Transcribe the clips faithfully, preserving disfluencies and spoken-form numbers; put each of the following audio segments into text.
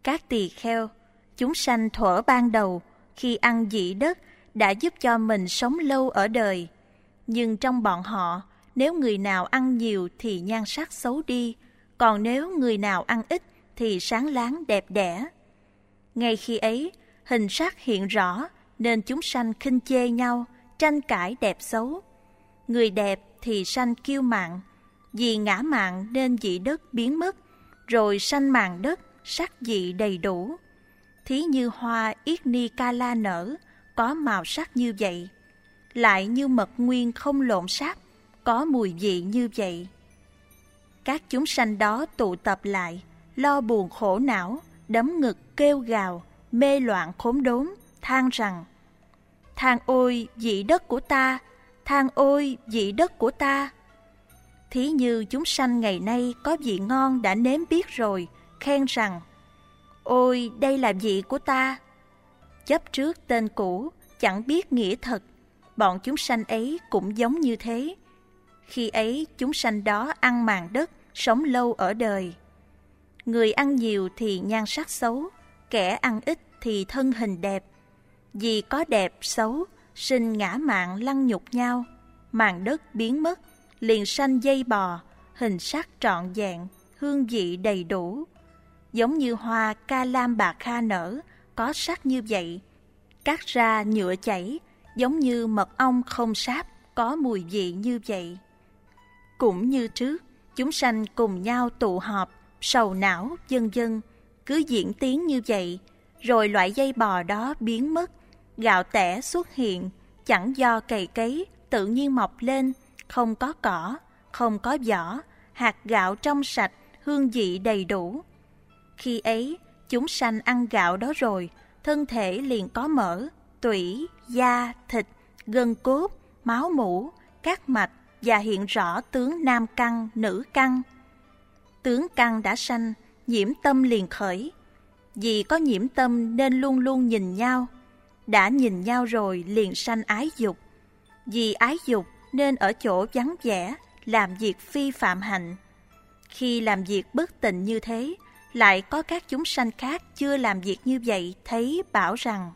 Các tỳ kheo, chúng sanh thuở ban đầu khi ăn dị đất đã giúp cho mình sống lâu ở đời. Nhưng trong bọn họ, nếu người nào ăn nhiều thì nhan sắc xấu đi, còn nếu người nào ăn ít thì sáng láng đẹp đẽ. Ngay khi ấy, hình sắc hiện rõ nên chúng sanh khinh chê nhau, tranh cãi đẹp xấu. Người đẹp thì sanh kiêu mạn, vì ngã mạn nên dị đất biến mất, rồi sanh mạn đất, sắc dị đầy đủ. Thí như hoa yết ni ca la nở, có màu sắc như vậy, lại như mật nguyên không lộn sáp, có mùi vị như vậy. Các chúng sanh đó tụ tập lại, lo buồn khổ não, đấm ngực kêu gào, mê loạn khốn đốn, than rằng: than ôi dị đất của ta, than ôi dị đất của ta. Thí như chúng sanh ngày nay có vị ngon đã nếm biết rồi, khen rằng: ôi đây là vị của ta. Chấp trước tên cũ, chẳng biết nghĩa thật, bọn chúng sanh ấy cũng giống như thế. Khi ấy chúng sanh đó ăn màn đất, sống lâu ở đời. Người ăn nhiều thì nhan sắc xấu, kẻ ăn ít thì thân hình đẹp. Vì có đẹp xấu, sinh ngã mạn lăng nhục nhau, màn đất biến mất, liền sanh dây bò, hình sắc trọn vẹn, hương vị đầy đủ. Giống như hoa ca lam bạc kha nở, có sắc như vậy, cắt ra nhựa chảy, giống như mật ong không sáp, có mùi vị như vậy. Cũng như trước, chúng sanh cùng nhau tụ họp, sầu não, vân vân, cứ diễn tiến như vậy, rồi loại dây bò đó biến mất, gạo tẻ xuất hiện, chẳng do cày cấy, tự nhiên mọc lên, không có cỏ, không có vỏ, hạt gạo trong sạch, hương vị đầy đủ. Khi ấy, chúng sanh ăn gạo đó rồi, thân thể liền có mỡ, tủy, da, thịt, gân cốt, máu mủ, các mạch và hiện rõ tướng nam căn, nữ căn. Tướng căn đã sanh, nhiễm tâm liền khởi. Vì có nhiễm tâm nên luôn luôn nhìn nhau. Đã nhìn nhau rồi liền sanh ái dục. Vì ái dục nên ở chỗ vắng vẻ, làm việc phi phạm hạnh. Khi làm việc bất tịnh như thế, lại có các chúng sanh khác chưa làm việc như vậy thấy bảo rằng: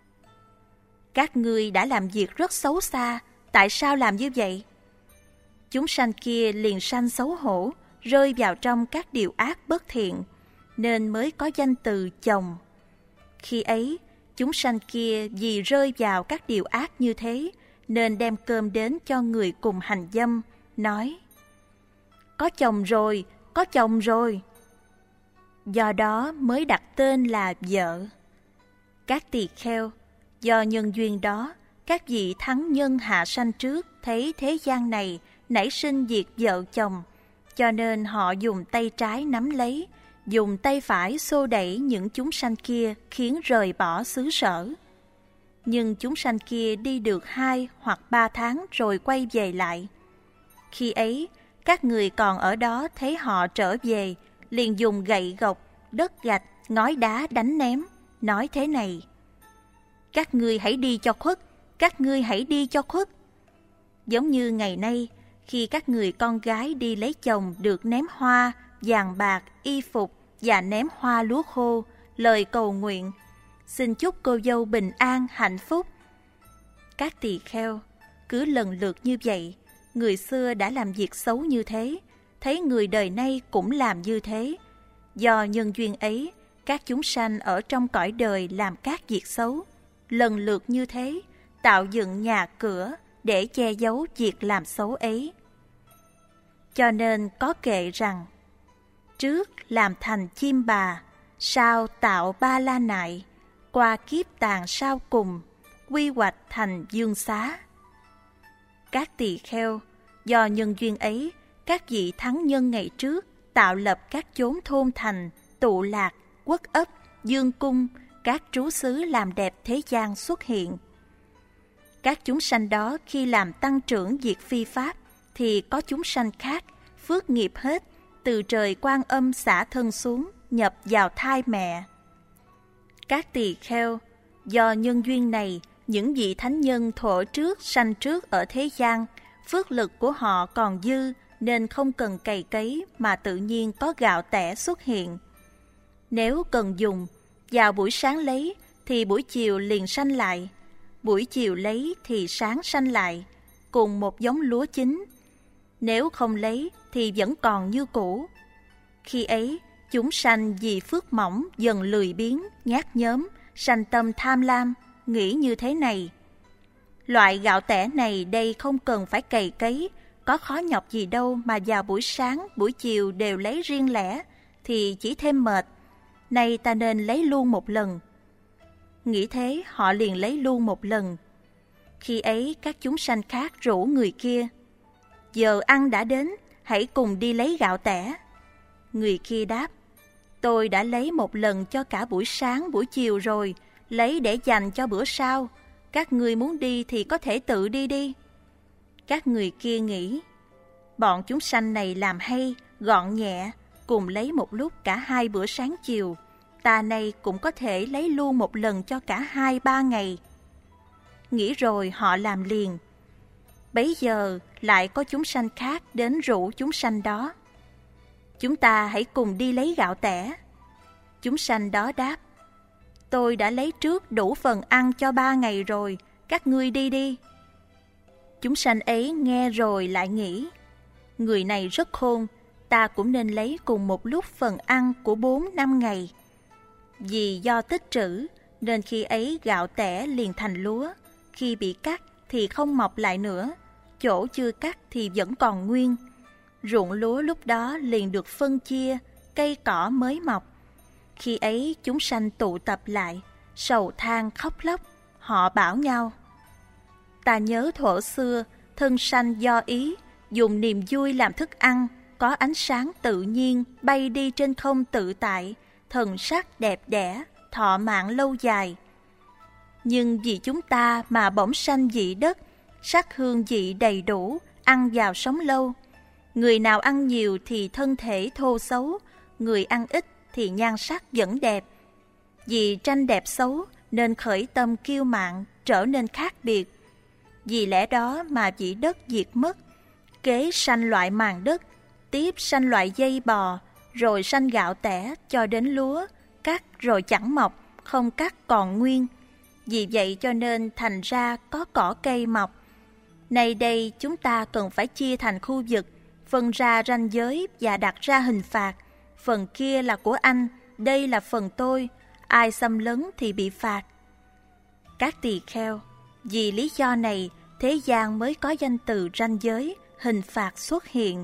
các ngươi đã làm việc rất xấu xa, tại sao làm như vậy? Chúng sanh kia liền sanh xấu hổ, rơi vào trong các điều ác bất thiện, nên mới có danh từ chồng. Khi ấy, chúng sanh kia vì rơi vào các điều ác như thế, nên đem cơm đến cho người cùng hành dâm, nói: có chồng rồi, có chồng rồi. Do đó mới đặt tên là vợ. Các tỳ kheo, do nhân duyên đó, các vị thắng nhân hạ sanh trước thấy thế gian này nảy sinh việc vợ chồng, cho nên họ dùng tay trái nắm lấy, dùng tay phải xô đẩy những chúng sanh kia khiến rời bỏ xứ sở. Nhưng chúng sanh kia đi được hai hoặc ba tháng rồi quay về lại. Khi ấy, các người còn ở đó thấy họ trở về, liền dùng gậy gộc, đất gạch, ngói đá đánh ném, nói thế này: các ngươi hãy đi cho khuất, các ngươi hãy đi cho khuất. Giống như ngày nay, khi các người con gái đi lấy chồng được ném hoa, vàng bạc, y phục và ném hoa lúa khô, lời cầu nguyện: xin chúc cô dâu bình an, hạnh phúc. Các tỳ kheo, cứ lần lượt như vậy, người xưa đã làm việc xấu như thế, thấy người đời nay cũng làm như thế. Do nhân duyên ấy, các chúng sanh ở trong cõi đời làm các việc xấu, lần lượt như thế, tạo dựng nhà cửa để che giấu việc làm xấu ấy. Cho nên có kệ rằng: trước làm thành chim bà, sau tạo ba la nại, qua kiếp tàn sau cùng, quy hoạch thành dương xá. Các tỳ kheo, do nhân duyên ấy, các vị thắng nhân ngày trước tạo lập các chốn thôn thành, tụ lạc, quốc ấp, dương cung, các trú xứ làm đẹp thế gian xuất hiện. Các chúng sanh đó khi làm tăng trưởng việc phi pháp, thì có chúng sanh khác, phước nghiệp hết, từ trời Quan Âm xả thân xuống, nhập vào thai mẹ. Các tỳ kheo, do nhân duyên này, những vị thánh nhân thuở trước sanh trước ở thế gian, phước lực của họ còn dư, nên không cần cày cấy mà tự nhiên có gạo tẻ xuất hiện. Nếu cần dùng, vào buổi sáng lấy thì buổi chiều liền sanh lại, buổi chiều lấy thì sáng sanh lại, cùng một giống lúa chín. Nếu không lấy thì vẫn còn như cũ. Khi ấy, chúng sanh vì phước mỏng dần lười biếng, nhát nhớm, sanh tâm tham lam, nghĩ như thế này: loại gạo tẻ này đây không cần phải cày cấy, có khó nhọc gì đâu mà vào buổi sáng, buổi chiều đều lấy riêng lẻ, thì chỉ thêm mệt. Nay ta nên lấy luôn một lần. Nghĩ thế, họ liền lấy luôn một lần. Khi ấy các chúng sanh khác rủ người kia: giờ ăn đã đến, hãy cùng đi lấy gạo tẻ. Người kia đáp: tôi đã lấy một lần cho cả buổi sáng, buổi chiều rồi, lấy để dành cho bữa sau. Các ngươi muốn đi thì có thể tự đi đi. Các người kia nghĩ: bọn chúng sanh này làm hay, gọn nhẹ, cùng lấy một lúc cả hai bữa sáng chiều. Ta nay cũng có thể lấy luôn một lần cho cả hai ba ngày. Nghĩ rồi họ làm liền. Bấy giờ lại có chúng sanh khác đến rủ chúng sanh đó: chúng ta hãy cùng đi lấy gạo tẻ. Chúng sanh đó đáp: tôi đã lấy trước đủ phần ăn cho ba ngày rồi, các ngươi đi đi. Chúng sanh ấy nghe rồi lại nghĩ: người này rất khôn, ta cũng nên lấy cùng một lúc phần ăn của bốn năm ngày. Vì do tích trữ nên khi ấy gạo tẻ liền thành lúa, khi bị cắt thì không mọc lại nữa, chỗ chưa cắt thì vẫn còn nguyên. Ruộng lúa lúc đó liền được phân chia, cây cỏ mới mọc. Khi ấy chúng sanh tụ tập lại, sầu than khóc lóc, họ bảo nhau: ta nhớ thuở xưa, thân sanh do ý, dùng niềm vui làm thức ăn, có ánh sáng tự nhiên, bay đi trên không tự tại, thần sắc đẹp đẽ, thọ mạng lâu dài. Nhưng vì chúng ta mà bỗng sanh dị đất, sắc hương vị đầy đủ, ăn vào sống lâu. Người nào ăn nhiều thì thân thể thô xấu, người ăn ít thì nhan sắc vẫn đẹp. Vì tranh đẹp xấu nên khởi tâm kiêu mạn, trở nên khác biệt. Vì lẽ đó mà vị đất diệt mất, kế sanh loại màng đất, tiếp sanh loại dây bò, rồi sanh gạo tẻ cho đến lúa, cắt rồi chẳng mọc, không cắt còn nguyên. Vì vậy cho nên thành ra có cỏ cây mọc. Nay đây chúng ta cần phải chia thành khu vực, phân ra ranh giới và đặt ra hình phạt. Phần kia là của anh, đây là phần tôi, ai xâm lấn thì bị phạt. Các tỳ kheo, vì lý do này, thế gian mới có danh từ ranh giới, hình phạt xuất hiện.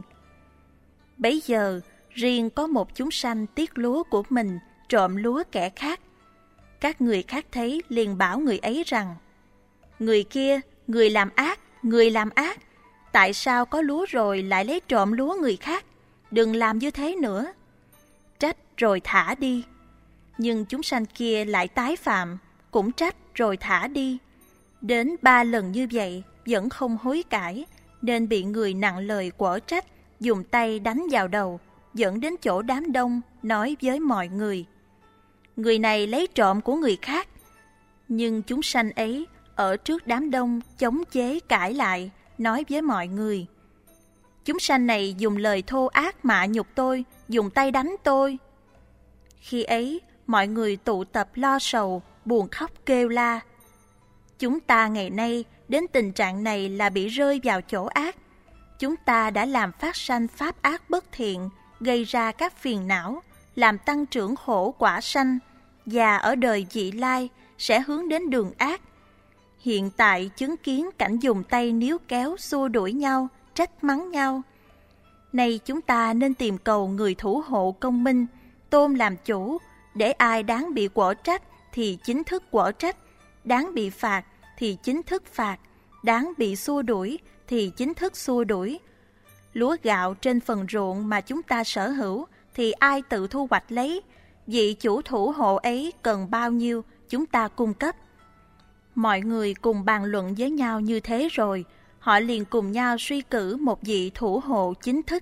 Bấy giờ, riêng có một chúng sanh tiếc lúa của mình, trộm lúa kẻ khác. Các người khác thấy liền bảo người ấy rằng: người kia, người làm ác, người làm ác, tại sao có lúa rồi lại lấy trộm lúa người khác? Đừng làm như thế nữa. Trách rồi thả đi. Nhưng chúng sanh kia lại tái phạm, cũng trách rồi thả đi. Đến ba lần như vậy vẫn không hối cải, nên bị người nặng lời quở trách, dùng tay đánh vào đầu, dẫn đến chỗ đám đông, nói với mọi người: người này lấy trộm của người khác. Nhưng chúng sanh ấy ở trước đám đông chống chế cãi lại, nói với mọi người: chúng sanh này dùng lời thô ác mạ nhục tôi, dùng tay đánh tôi. Khi ấy mọi người tụ tập lo sầu, buồn khóc kêu la: chúng ta ngày nay đến tình trạng này là bị rơi vào chỗ ác. Chúng ta đã làm phát sanh pháp ác bất thiện, gây ra các phiền não, làm tăng trưởng khổ quả sanh, và ở đời vị lai sẽ hướng đến đường ác. Hiện tại chứng kiến cảnh dùng tay níu kéo xua đuổi nhau, trách mắng nhau. Nay chúng ta nên tìm cầu người thủ hộ công minh, tôn làm chủ, để ai đáng bị quở trách thì chính thức quở trách, đáng bị phạt thì chính thức phạt, đáng bị xua đuổi thì chính thức xua đuổi. Lúa gạo trên phần ruộng mà chúng ta sở hữu thì ai tự thu hoạch lấy, vị chủ thủ hộ ấy cần bao nhiêu chúng ta cung cấp. Mọi người cùng bàn luận với nhau như thế rồi, họ liền cùng nhau suy cử một vị thủ hộ chính thức.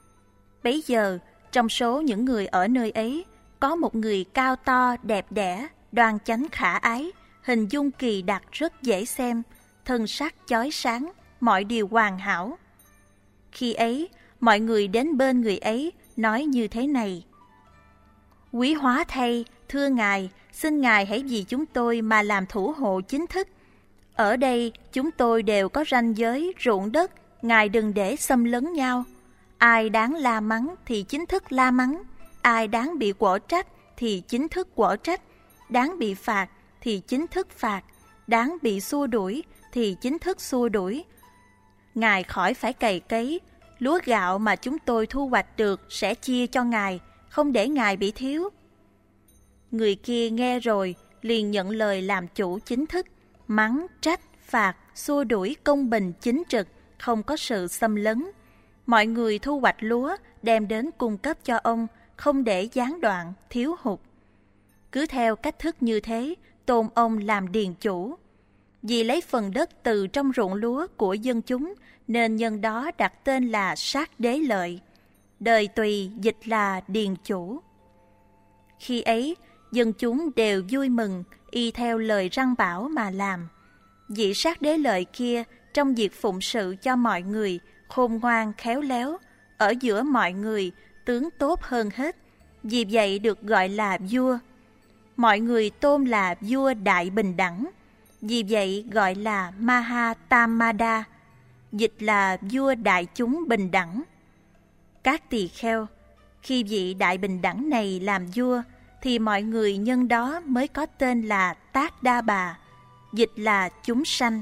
Bấy giờ, trong số những người ở nơi ấy, có một người cao to, đẹp đẽ, đoan chánh khả ái, hình dung kỳ đặc rất dễ xem, thân sắc chói sáng, mọi điều hoàn hảo. Khi ấy, mọi người đến bên người ấy nói như thế này: Quý hóa thay, thưa Ngài, xin Ngài hãy vì chúng tôi mà làm thủ hộ chính thức. Ở đây chúng tôi đều có ranh giới ruộng đất, Ngài đừng để xâm lấn nhau. Ai đáng la mắng thì chính thức la mắng, ai đáng bị quở trách thì chính thức quở trách, đáng bị phạt thì chính thức phạt, đáng bị xua đuổi thì chính thức xua đuổi. Ngài khỏi phải cày cấy, lúa gạo mà chúng tôi thu hoạch được sẽ chia cho Ngài, không để Ngài bị thiếu. Người kia nghe rồi liền nhận lời làm chủ chính thức, mắng, trách, phạt, xua đuổi công bình chính trực, không có sự xâm lấn. Mọi người thu hoạch lúa đem đến cung cấp cho ông, không để gián đoạn, thiếu hụt. Cứ theo cách thức như thế, tôn ông làm điền chủ. Vì lấy phần đất từ trong ruộng lúa của dân chúng, nên nhân đó đặt tên là Sát Đế Lợi. Đời Tùy dịch là điền chủ. Khi ấy, dân chúng đều vui mừng, y theo lời răn bảo mà làm. Vị Sát Đế Lợi kia, trong việc phụng sự cho mọi người, khôn ngoan khéo léo, ở giữa mọi người, tướng tốt hơn hết, vì vậy được gọi là vua. Mọi người tôn là vua đại bình đẳng, vì vậy gọi là Mahatamada, dịch là vua đại chúng bình đẳng. Các tỳ kheo, khi vị đại bình đẳng này làm vua, thì mọi người nhân đó mới có tên là Tát Đa Bà, dịch là chúng sanh.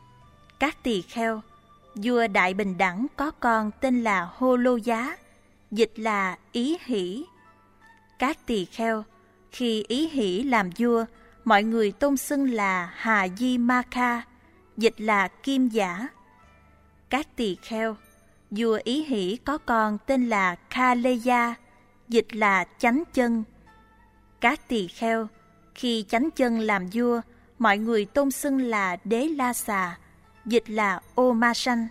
Các tỳ kheo, vua đại bình đẳng có con tên là Hô Lô Giá, dịch là ý hỷ. Các tỳ kheo, khi ý hỷ làm vua, mọi người tôn xưng là Hà Di Ma Kha, dịch là kim giả. Các tỳ kheo, vua ý hỷ có con tên là Kha Lê Gia, dịch là chánh chân. Các tỳ kheo, khi chánh chân làm vua, mọi người tôn xưng là Đế La Xà, dịch là ô ma sanh.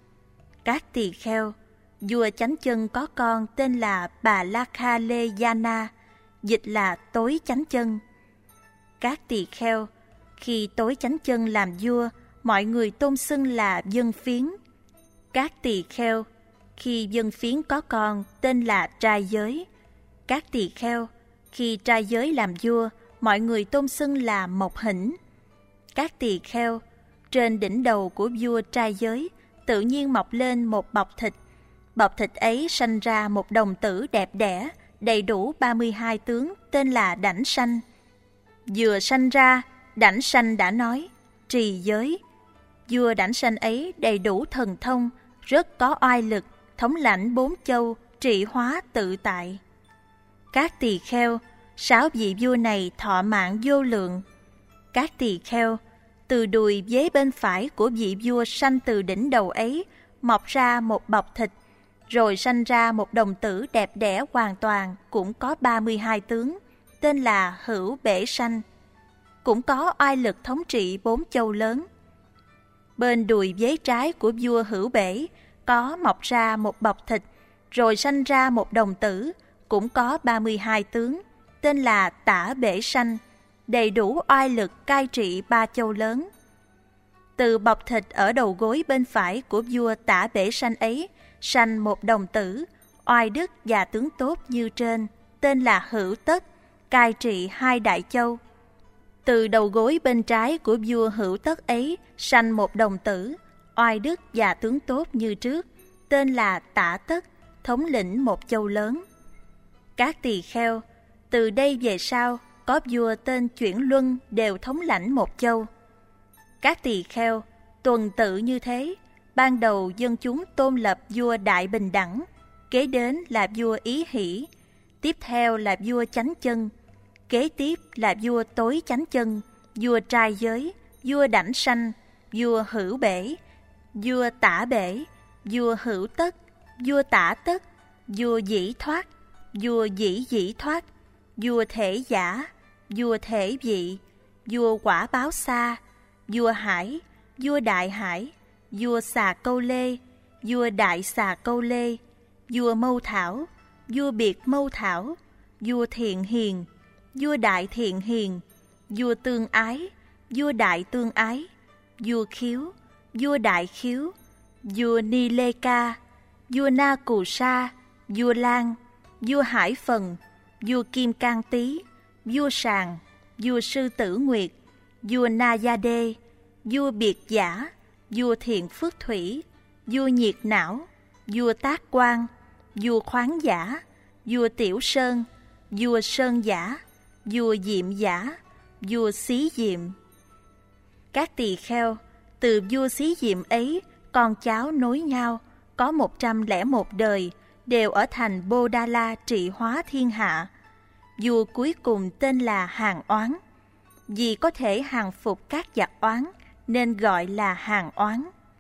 Các tỳ kheo, vua chánh chân có con tên là Bà La Kha Lê Gia Na, dịch là tối chánh chân. Các tỳ kheo, khi tối chánh chân làm vua, mọi người tôn xưng là Dân Phiến. Các tỳ kheo, khi Dân Phiến có con tên là Trai Giới. Các tỳ kheo, khi Trai Giới làm vua, mọi người tôn xưng là Mộc Hỉnh. Các tỳ kheo, trên đỉnh đầu của vua Trai Giới tự nhiên mọc lên một bọc thịt. Bọc thịt ấy sanh ra một đồng tử đẹp đẽ, đầy đủ ba mươi hai tướng, tên là Đảnh Sanh. Vừa sanh ra, Đảnh Sanh đã nói, trì giới. Vua Đảnh Sanh ấy đầy đủ thần thông, rất có oai lực, thống lãnh bốn châu, trị hóa tự tại. Các tỳ kheo, sáu vị vua này thọ mạng vô lượng. Các tỳ kheo, từ đùi vế bên phải của vị vua sanh từ đỉnh đầu ấy, mọc ra một bọc thịt, rồi sanh ra một đồng tử đẹp đẽ hoàn toàn, cũng có ba mươi hai tướng, tên là Hữu Bể Sanh, cũng có oai lực thống trị bốn châu lớn. Bên đùi vế trái của vua Hữu Bể có mọc ra một bọc thịt, rồi sanh ra một đồng tử, cũng có ba mươi hai tướng, tên là Tả Bể Sanh, đầy đủ oai lực cai trị ba châu lớn. Từ bọc thịt ở đầu gối bên phải của vua Tả Bể Sanh ấy, sanh một đồng tử, oai đức và tướng tốt như trên, tên là Hữu Tất, cai trị hai đại châu. Từ đầu gối bên trái của vua Hữu Tất ấy, sanh một đồng tử, oai đức và tướng tốt như trước, tên là Tả Tất, thống lĩnh một châu lớn. Các tỳ kheo, từ đây về sau, có vua tên Chuyển Luân đều thống lãnh một châu. Các tỳ kheo, tuần tự như thế, ban đầu dân chúng tôn lập vua Đại Bình Đẳng, kế đến là vua Ý Hỷ, tiếp theo là vua Chánh Chân, kế tiếp là vua Tối Chánh Chân, vua Trai Giới, vua Đảnh Sanh, vua Hữu Bể, vua Tả Bể, vua Hữu Tất, vua Tả Tất, vua Dĩ Thoát, vua Dĩ Dĩ Thoát, vua Thể Giả, vua Thể Vị, vua Quả Báo Xa, vua Hải, vua Đại Hải, vua Xà Câu Lê, vua Đại Xà Câu Lê, vua Mâu Thảo, vua Biệt Mâu Thảo, vua Thiện Hiền, vua Đại Thiện Hiền, vua Tương Ái, vua Đại Tương Ái, vua Khiếu, vua Đại Khiếu, vua Ni Lê Ca, vua Na Cù Sa, vua Lan, vua Hải Phần, vua Kim Cang Tý, vua Sàng, vua Sư Tử Nguyệt, vua Na Gia Đê, vua Biệt Giả, vua Thiện Phước Thủy, vua Nhiệt Não, vua Tác Quan, vua Khoáng Giả, vua Tiểu Sơn, vua Sơn Giả, vua Diệm Giả, vua Xí Diệm. Các tỳ kheo, từ vua Xí Diệm ấy, con cháu nối nhau, có một trăm lẻ một đời, đều ở thành Bô Đa La trị hóa thiên hạ. Vua cuối cùng tên là Hàng Oán, vì có thể hàng phục các giặc oán, nên gọi là Hàng Oán.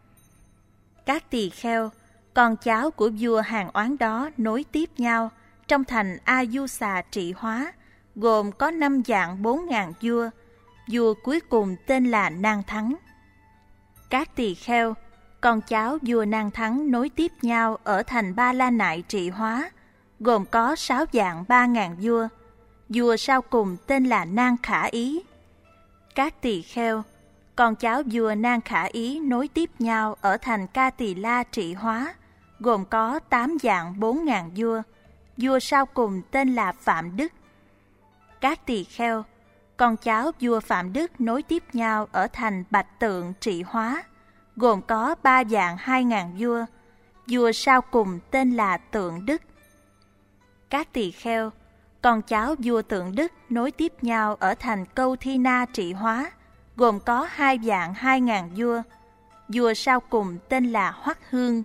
Các tỳ kheo, con cháu của vua Hàng Oán đó nối tiếp nhau trong thành A Du Xà trị hóa, gồm có năm vạn bốn ngàn vua. Vua cuối cùng tên là Nan Thắng. Các tỳ kheo, con cháu vua Nan Thắng nối tiếp nhau ở thành Ba La Nại trị hóa, gồm có sáu vạn ba ngàn vua. Vua sau cùng tên là Nan Khả Ý. Các tỳ kheo, con cháu vua Nan Khả Ý nối tiếp nhau ở thành Ca Tỳ La trị hóa, gồm có tám vạn bốn ngàn vua. Vua sau cùng tên là Phạm Đức. Các tỳ kheo, con cháu vua Phạm Đức nối tiếp nhau ở thành Bạch Tượng trị hóa, gồm có ba vạn hai ngàn vua. Vua sau cùng tên là Tượng Đức. Các tỳ kheo, con cháu vua Tượng Đức nối tiếp nhau ở thành Câu Thi Na trị hóa, gồm có hai vạn hai ngàn vua. Vua sau cùng tên là Hoắc Hương.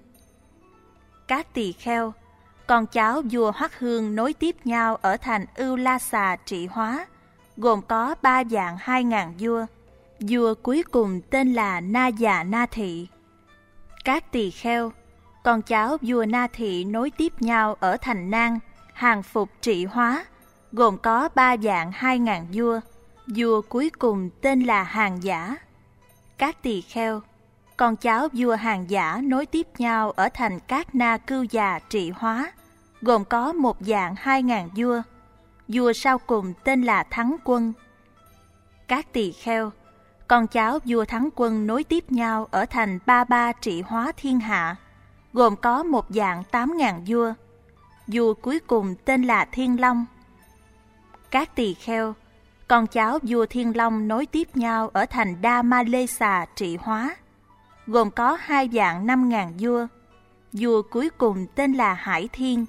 Các tỳ kheo, con cháu vua Hoắc Hương nối tiếp nhau ở thành Ưu La Xà trị hóa, gồm có ba vạn hai ngàn vua. Vua cuối cùng tên là Na Già Na Thị. Các tỳ kheo, con cháu vua Na Thị nối tiếp nhau ở thành Nan, hàng phục trị hóa, gồm có ba vạn hai ngàn vua. Vua cuối cùng tên là Hàng Giả. Các tỳ kheo, con cháu vua Hàng Giả nối tiếp nhau ở thành Cát Na Cưu Già trị hóa, gồm có một vạn hai ngàn vua. Vua sau cùng tên là Thắng Quân. Các tỳ kheo, con cháu vua Thắng Quân nối tiếp nhau ở thành Ba Ba trị hóa thiên hạ, gồm có một vạn tám ngàn vua. Vua cuối cùng tên là Thiên Long. Các tỳ kheo, con cháu vua Thiên Long nối tiếp nhau ở thành Đa Ma Lê Xà trị hóa, gồm có hai vạn năm ngàn vua. Vua cuối cùng tên là Hải Thiên.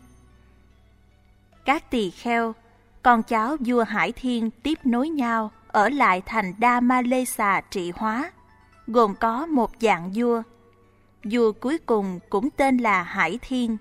Các tỳ kheo, con cháu vua Hải Thiên tiếp nối nhau ở lại thành Đa Ma Lê Xà trị hóa, gồm có một vạn vua. Vua cuối cùng cũng tên là Hải Thiên.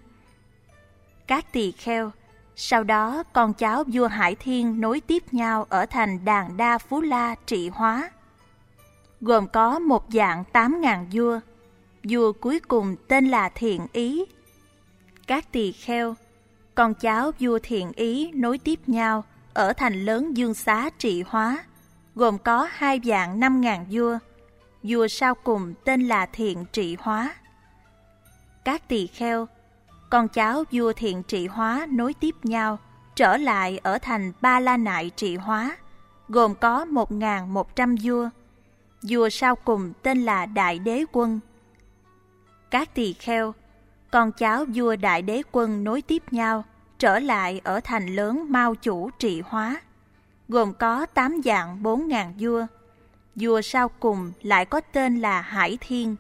Các tỳ kheo, sau đó con cháu vua Hải Thiên nối tiếp nhau ở thành Đàn Đa Phú La trị hóa, gồm có một vạn tám ngàn vua. Vua cuối cùng tên là Thiện Ý. Các tỳ kheo, con cháu vua Thiện Ý nối tiếp nhau ở thành lớn Dương Xá trị hóa, gồm có hai vạn năm ngàn vua. Vua sau cùng tên là Thiện Trị Hóa. Các tỳ kheo, con cháu vua Thiện Trị Hóa nối tiếp nhau trở lại ở thành Ba La Nại trị hóa, gồm có một ngàn một trăm vua. Vua sau cùng tên là Đại Đế Quân. Các tỳ kheo, con cháu vua Đại Đế Quân nối tiếp nhau trở lại ở thành lớn Mao Chủ trị hóa, gồm có tám vạn bốn ngàn vua. Vua sau cùng lại có tên là Hải Thiên.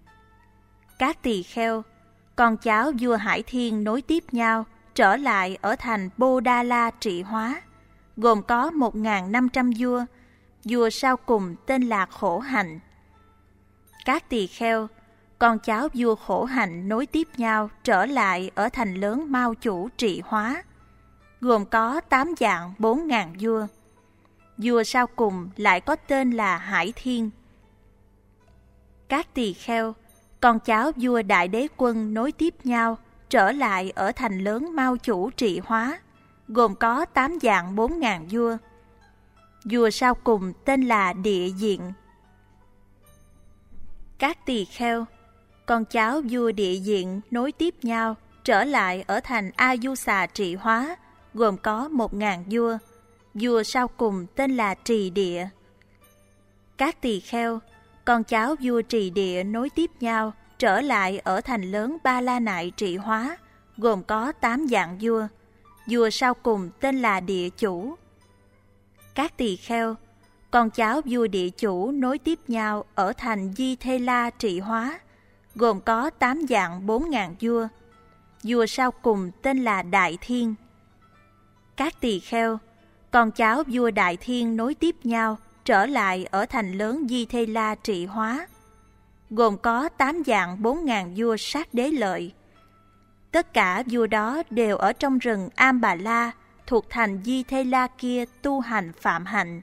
Các tỳ kheo, con cháu vua Hải Thiên nối tiếp nhau trở lại ở thành Bô Đa La trị hóa, gồm có một ngàn năm trăm vua. Vua sau cùng tên là Khổ Hạnh. Các tỳ kheo, con cháu vua Khổ Hạnh nối tiếp nhau trở lại ở thành lớn Mao Chủ trị hóa, gồm có tám vạn bốn ngàn vua. Vua sau cùng lại có tên là Hải Thiên. Các tỳ kheo, con cháu vua Đại Đế Quân nối tiếp nhau trở lại ở thành lớn Mao Chủ trị hóa, gồm có tám vạn bốn ngàn vua. Vua sau cùng tên là Địa Diện. Các tỳ kheo, con cháu vua Địa Diện nối tiếp nhau trở lại ở thành A Du Xà trị hóa, gồm có một ngàn vua. Vua sau cùng tên là Trì Địa. Các tỳ kheo, con cháu vua Trì Địa nối tiếp nhau trở lại ở thành lớn Ba La Nại trị hóa, gồm có tám vạn vua. vua sau cùng tên là Địa Chủ. Các tỳ kheo, con cháu vua Địa Chủ nối tiếp nhau ở thành Di Thê La trị hóa, gồm có tám vạn bốn ngàn vua. Vua sau cùng tên là Đại Thiên. Các tỳ kheo, con cháu vua Đại Thiên nối tiếp nhau trở lại ở thành lớn Di Thê La trị hóa, gồm có tám vạn bốn ngàn vua sát đế lợi. Tất cả vua đó đều ở trong rừng Am Bà La thuộc thành Di Thê La kia tu hành phạm hạnh.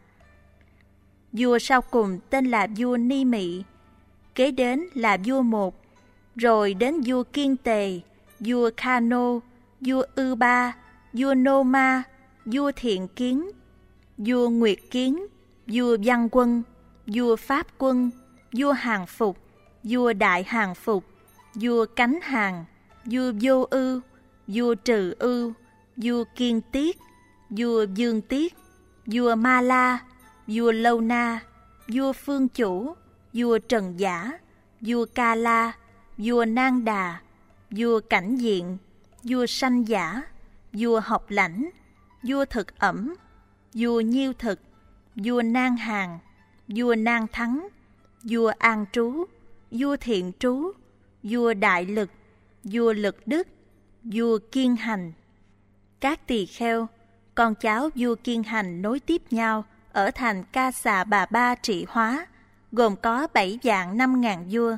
Vua sau cùng tên là vua Ni Mị, kế đến là vua Một, rồi đến vua Kiên Tề, vua Kha Nô, vua Ư Ba, vua Nô Ma, vua Thiện Kiến, vua Nguyệt Kiến, vua Văn Quân, vua Pháp Quân, vua Hàng Phục, vua Đại Hàng Phục, vua Cánh Hàng, vua Vô Ư, vua Trừ Ư, vua Kiên Tiết, vua Dương Tiết, vua Ma La, vua Lâu Na, vua Phương Chủ, vua Trần Giả, vua Ca La, vua Nang Đà, vua Cảnh Diện, vua Sanh Giả, vua Học Lãnh, vua Thực Ẩm, vua Nhiêu Thực, vua Nang Hàng, vua Nang Thắng, vua An Trú, vua Thiện Trú, vua Đại Lực, vua Lực Đức, vua Kiên Hành. Các tỳ kheo, con cháu vua Kiên Hành nối tiếp nhau ở thành Ca Xà Bà Ba trị hóa, gồm có bảy vạn năm ngàn vua.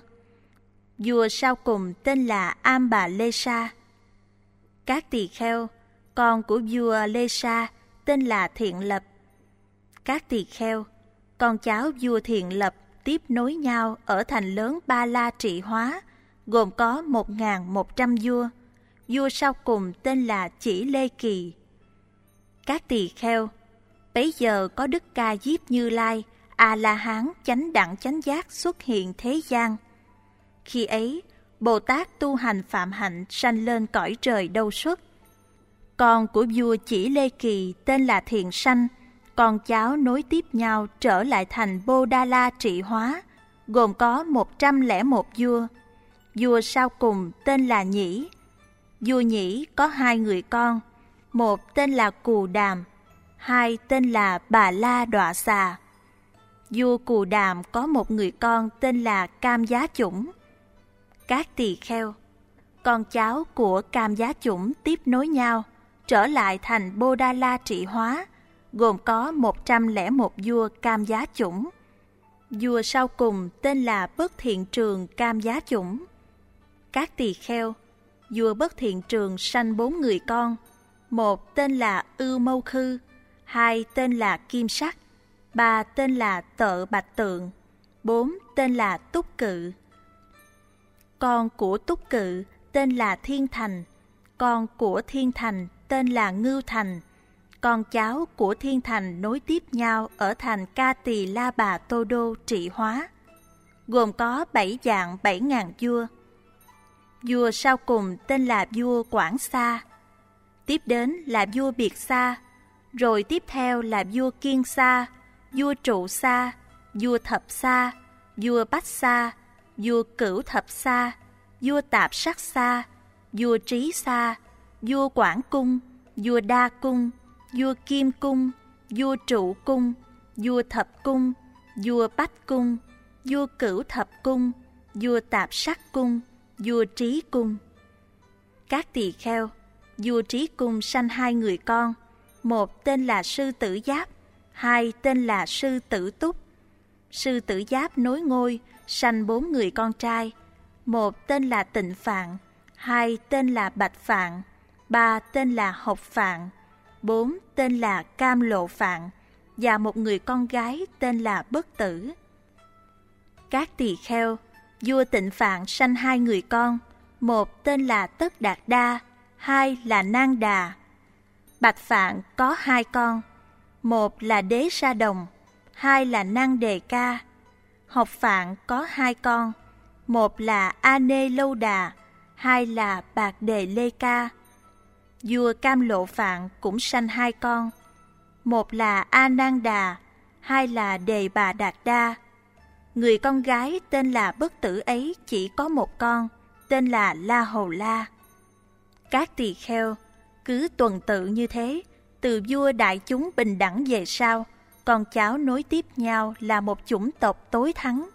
Vua sau cùng tên là Am Bà Lê Sa. Các tỳ kheo, con của vua Lê Sa tên là Thiện Lập. Các tỳ kheo, con cháu vua Thiện Lập tiếp nối nhau ở thành lớn Ba La trị hóa, gồm có một nghìn một trăm vua. Vua sau cùng tên là Chỉ Lê Kỳ. Các tỳ kheo, bấy giờ có Đức Ca Diếp Như Lai, A La Hán chánh đẳng chánh giác xuất hiện thế gian. Khi ấy, Bồ Tát tu hành phạm hạnh sanh lên cõi trời Đâu Xuất. Con của vua Chỉ Lê Kỳ tên là Thiện Sanh, con cháu nối tiếp nhau trở lại thành Bô Đa La trị hóa, gồm có một trăm lẻ một vua. Vua sau cùng tên là Nhĩ. Vua Nhĩ có hai người con, một tên là Cù Đàm, hai tên là Bà La Đọa Xà. Vua Cù Đàm có một người con tên là Cam Giá Chủng. Các tỳ kheo, con cháu của Cam Giá Chủng tiếp nối nhau trở lại thành Bô Đa La trị hóa, gồm có một trăm lẻ một vua Cam Giá Chủng. Vua sau cùng tên là Bất Thiện Trường Cam Giá Chủng. Các tỳ kheo, vua Bất Thiện Trường sanh bốn người con, một tên là Ưu Mâu Khư, hai tên là Kim Sắc, ba tên là Tợ Bạch Tượng, bốn tên là Túc Cự. Con của Túc Cự tên là Thiên Thành, con của Thiên Thành tên là Ngưu Thành. Con cháu của Thiên Thành nối tiếp nhau ở thành Ca Tỳ La Bà Tô Đô trị hóa, gồm có bảy vạn bảy ngàn vua. Vua sau cùng tên là vua Quảng Sa, tiếp đến là vua Biệt Sa, rồi tiếp theo là vua Kiên Sa, vua Trụ Sa, vua Thập Sa, vua Bách Sa, vua Cửu Thập Sa, vua Tạp Sắc Sa, vua Trí Sa, vua Quảng Cung, vua Đa Cung, vua Kim Cung, vua Trụ Cung, vua Thập Cung, vua Bách Cung, vua Cửu Thập Cung, vua Tạp Sắc Cung, vua Trí Cung. Các tỳ kheo, vua Trí Cung sanh hai người con, một tên là Sư Tử Giáp, hai tên là Sư Tử Túc. Sư Tử Giáp nối ngôi, sanh bốn người con trai, một tên là Tịnh Phạn, hai tên là Bạch Phạn, ba tên là Học Phạn, bốn tên là Cam Lộ Phạn, và một người con gái tên là Bất Tử. Các tỳ kheo, vua Tịnh Phạn sanh hai người con, một tên là Tất Đạt Đa, hai là Nang Đà. Bạch Phạn có hai con, một là Đế Sa Đồng, hai là Năng Đề Ca. Học Phạn có hai con, một là A Nê Lâu Đà, hai là Bạc Đề Lê Ca. Vua Cam Lộ Phạn cũng sanh hai con, một là A Nan Đà, hai là Đề Bà Đạt Đa. Người con gái tên là Bất Tử ấy chỉ có một con, tên là La Hầu La. Các tỳ kheo, cứ tuần tự như thế, từ vua đại chúng bình đẳng về sau, con cháu nối tiếp nhau là một chủng tộc tối thắng.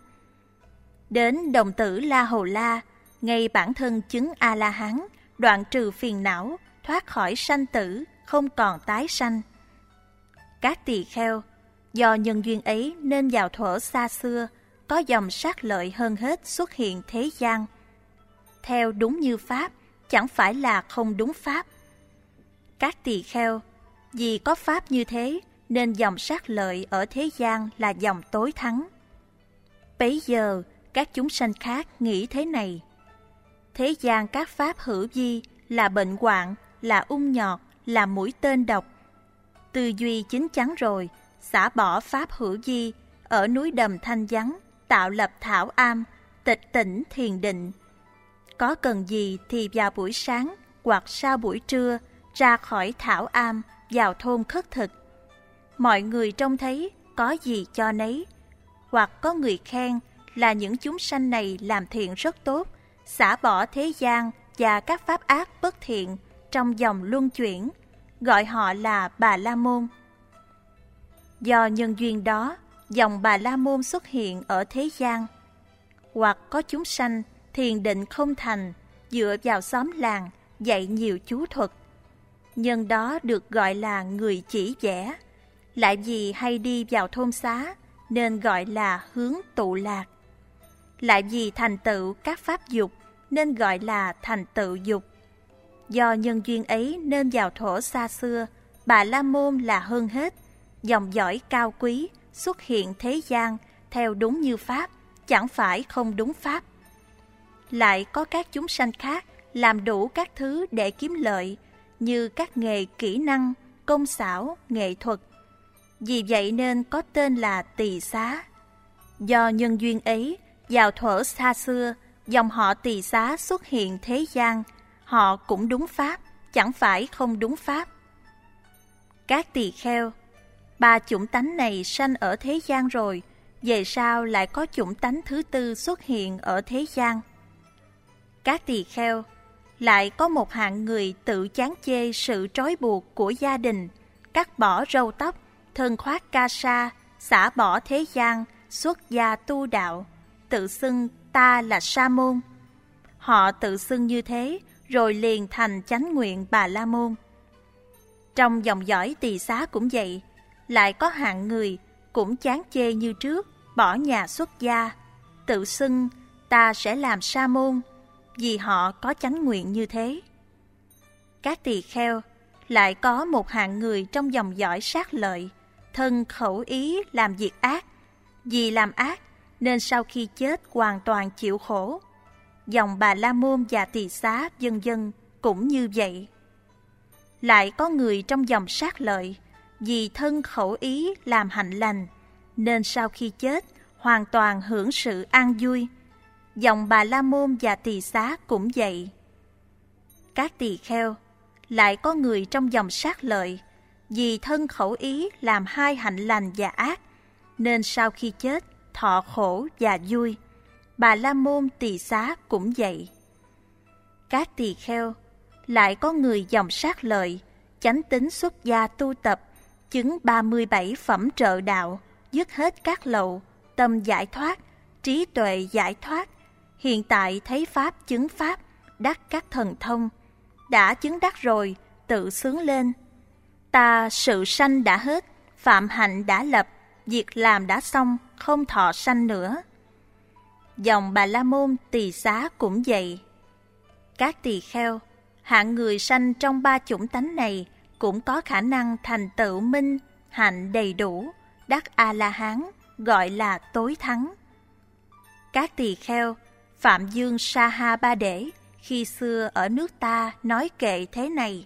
Đến đồng tử La Hầu La, ngay bản thân chứng A-la-hán, đoạn trừ phiền não, thoát khỏi sanh tử, không còn tái sanh. Các tỳ kheo, do nhân duyên ấy nên vào thuở xa xưa, có dòng sát lợi hơn hết xuất hiện thế gian. Theo đúng như Pháp, chẳng phải là không đúng Pháp. Các tỳ kheo, vì có Pháp như thế, nên dòng sát lợi ở thế gian là dòng tối thắng. Bấy giờ, các chúng sanh khác nghĩ thế này: thế gian các Pháp hữu vi là bệnh hoạn, là ung nhọt, là mũi tên độc. Tư duy chín chắn rồi, xả bỏ Pháp hữu vi, ở núi đầm thanh vắng, tạo lập thảo am, tịch tỉnh thiền định. Có cần gì thì vào buổi sáng hoặc sau buổi trưa, ra khỏi thảo am, vào thôn khất thực. Mọi người trông thấy có gì cho nấy, hoặc có người khen là những chúng sanh này làm thiện rất tốt, xả bỏ thế gian và các pháp ác bất thiện trong dòng luân chuyển, gọi họ là Bà La Môn. Do nhân duyên đó, dòng Bà La Môn xuất hiện ở thế gian. Hoặc có chúng sanh thiền định không thành, dựa vào xóm làng dạy nhiều chú thuật. Nhân đó được gọi là người chỉ vẽ. Lại vì hay đi vào thôn xá nên gọi là hướng tụ lạc. Lại vì thành tựu các pháp dục nên gọi là thành tựu dục. Do nhân duyên ấy nên vào thuở xa xưa, Bà La Môn là hơn hết, dòng dõi cao quý xuất hiện thế gian theo đúng như Pháp, chẳng phải không đúng Pháp. Lại có các chúng sanh khác làm đủ các thứ để kiếm lợi, như các nghề kỹ năng, công xảo, nghệ thuật. Vì vậy nên có tên là tỳ xá. Do nhân duyên ấy, vào thuở xa xưa, dòng họ tỳ xá xuất hiện thế gian, họ cũng đúng Pháp, chẳng phải không đúng Pháp. Các tỳ kheo, ba chủng tánh này sanh ở thế gian rồi, về sau lại có chủng tánh thứ tư xuất hiện ở thế gian. Các tỳ kheo, lại có một hạng người tự chán chê sự trói buộc của gia đình, cắt bỏ râu tóc, thân khoác ca sa, xả bỏ thế gian, xuất gia tu đạo, tự xưng ta là Sa môn. Họ tự xưng như thế, rồi liền thành chánh nguyện Bà La Môn. Trong dòng dõi tỳ xá cũng vậy, lại có hạng người cũng chán chê như trước, bỏ nhà xuất gia, tự xưng ta sẽ làm Sa môn, vì họ có chánh nguyện như thế. Các tỳ kheo, lại có một hạng người trong dòng dõi sát lợi, thân khẩu ý làm việc ác, vì làm ác nên sau khi chết hoàn toàn chịu khổ. Dòng Bà La Môn và tỳ xá vân vân cũng như vậy. Lại có người trong dòng sát lợi, vì thân khẩu ý làm hạnh lành, nên sau khi chết hoàn toàn hưởng sự an vui. Dòng Bà La Môn và tỳ xá cũng vậy. Các tỳ kheo, lại có người trong dòng sát lợi, vì thân khẩu ý làm hai hạnh lành và ác, nên sau khi chết thọ khổ và vui. Bà La Môn tỳ xá cũng vậy. Các tỳ kheo, lại có người dòng sát lợi, chánh tín xuất gia tu tập, chứng ba mươi bảy phẩm trợ đạo, dứt hết các lậu, tâm giải thoát, trí tuệ giải thoát, hiện tại thấy Pháp chứng Pháp, đắc các thần thông. Đã chứng đắc rồi, tự sướng lên. Ta sự sanh đã hết, phạm hạnh đã lập, việc làm đã xong, không thọ sanh nữa. Dòng Bà La Môn tỳ xá cũng vậy. Các tỳ kheo, hạng người sanh trong ba chủng tánh này cũng có khả năng thành tựu minh, hạnh đầy đủ, đắc A-la-hán, gọi là tối thắng. Các tỳ kheo, Phạm Dương Sa Ha Ba Đễ khi xưa ở nước ta nói kệ thế này: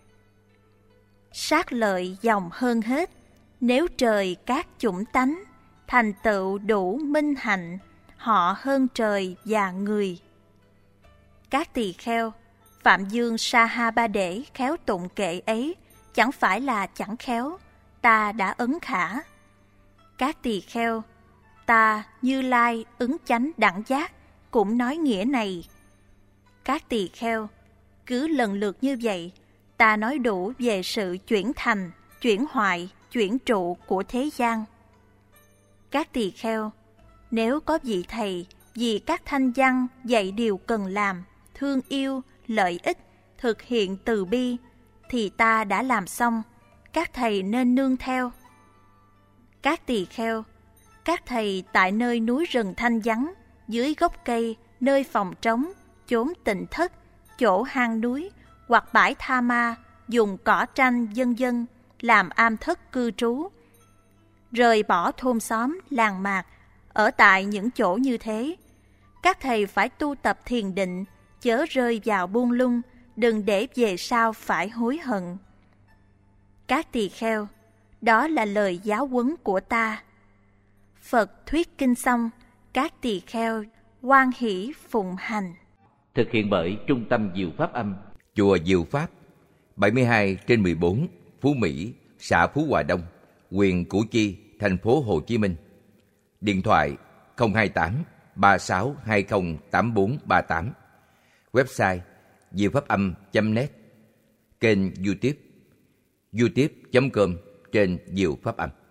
sát lợi dòng hơn hết, nếu trời các chủng tánh, thành tựu đủ minh hạnh, họ hơn trời và người. Các tỳ kheo, Phạm Dương Sa Ha Ba Đễ khéo tụng kệ ấy, chẳng phải là chẳng khéo, ta đã ấn khả. Các tỳ kheo, ta Như Lai ứng chánh đẳng giác cũng nói nghĩa này. Các tỳ kheo, cứ lần lượt như vậy, ta nói đủ về sự chuyển thành, chuyển hoại, chuyển trụ của thế gian. Các tỳ kheo, nếu có vị thầy vì các thanh văn dạy điều cần làm, thương yêu, lợi ích, thực hiện từ bi, thì ta đã làm xong, các thầy nên nương theo. Các tỳ kheo, các thầy tại nơi núi rừng thanh vắng, dưới gốc cây, nơi phòng trống, chốn tịnh thất, chỗ hang núi, hoặc bãi tha ma, dùng cỏ tranh vân vân làm am thất cư trú. Rời bỏ thôn xóm, làng mạc, ở tại những chỗ như thế. Các thầy phải tu tập thiền định, chớ rơi vào buông lung, đừng để về sau phải hối hận. Các tỳ kheo, đó là lời giáo huấn của ta. Phật thuyết kinh xong, các tỳ kheo hoan hỷ phụng hành. Thực hiện bởi Trung tâm Diệu Pháp Âm, Chùa Diệu Pháp, bảy mươi hai trên mười bốn, Phú Mỹ, xã Phú Hòa Đông, huyện Củ Chi, thành phố Hồ Chí Minh. Điện thoại không hai tám ba sáu hai không tám bốn ba tám. Website diệu pháp âm chấm net. Kênh YouTube youtube chấm com trên Diệu Pháp Âm.